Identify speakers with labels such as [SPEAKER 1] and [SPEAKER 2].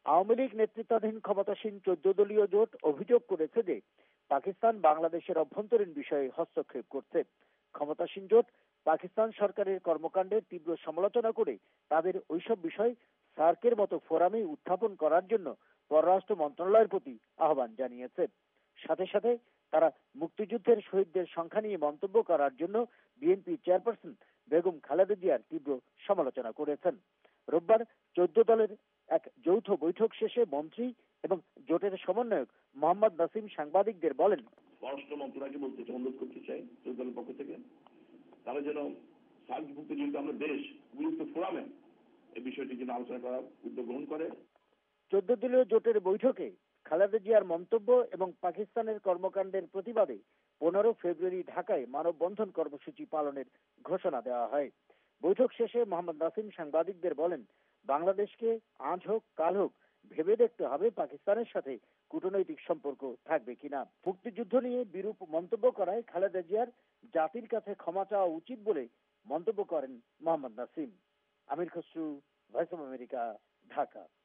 [SPEAKER 1] আওয়ামী লীগ নেতৃত্বাধীন ক্ষমতাসীন 14 দলীয় জোট অভিযোগ করেছে যে পাকিস্তান বাংলাদেশের অভ্যন্তরীণ বিষয়ে হস্তক্ষেপ করছে। ক্ষমতাসীন জোট পাকিস্তান সরকারের কর্মকাণ্ডের তীব্র সমালোচনা করে তাদের ওইসব বিষয় সার্কের মতো ফোরামে উত্থাপন করার জন্য পররাষ্ট্র মন্ত্রণালয়ের প্রতি আহ্বান জানিয়েছে। সাথে সাথে তারা মুক্তিযুদ্ধের শহীদদের সংখ্যা নিয়ে মন্তব্য করার জন্য বিএনপি চেয়ারপারসন বেগম খালেদা জিয়ার তীব্র সমালোচনা করেছেন। রোববার 14 দলের এক যৌথ বৈঠক শেষে মন্ত্রী এবং জোটের সমন্বয়ক মোহাম্মদ নাসিম সাংবাদিকদের বলেন,
[SPEAKER 2] পররাষ্ট্র মন্ত্রণালয়কে অনুরোধ করতে চাই দলের পক্ষ থেকে তারা যেন সার্কভুক্ত যেহেতু আমরা দেশ গুরুত্ব ফোরামে এই বিষয়টি যেন আলোচনা করার উদ্যোগ গ্রহণ করে।
[SPEAKER 1] 14 দলীয় জোটের বৈঠকে খালেদা জিয়ার মন্তব্য এবং পাকিস্তানের কর্মকাণ্ডের প্রতিবাদে 15 ফেব্রুয়ারি ঢাকায় মানববন্ধন কর্মসূচি পালনের ঘোষণা দেওয়া হয়। বৈঠক শেষে মোহাম্মদ নাসিম সাংবাদিকদের বলেন, বাংলাদেশকে আজ হোক কাল হোক ভেবে দেখতে হবে পাকিস্তানের সাথে কূটনৈতিক সম্পর্ক থাকবে কিনা। মুক্তিযুদ্ধ নিয়ে বিরূপ মন্তব্য করায় খালেদা জিয়ার জাতির কাছে ক্ষমা চাওয়া উচিত বলে মন্তব্য করেন Mohammad Nasim. Amir Khasru, Voice of America, Dhaka.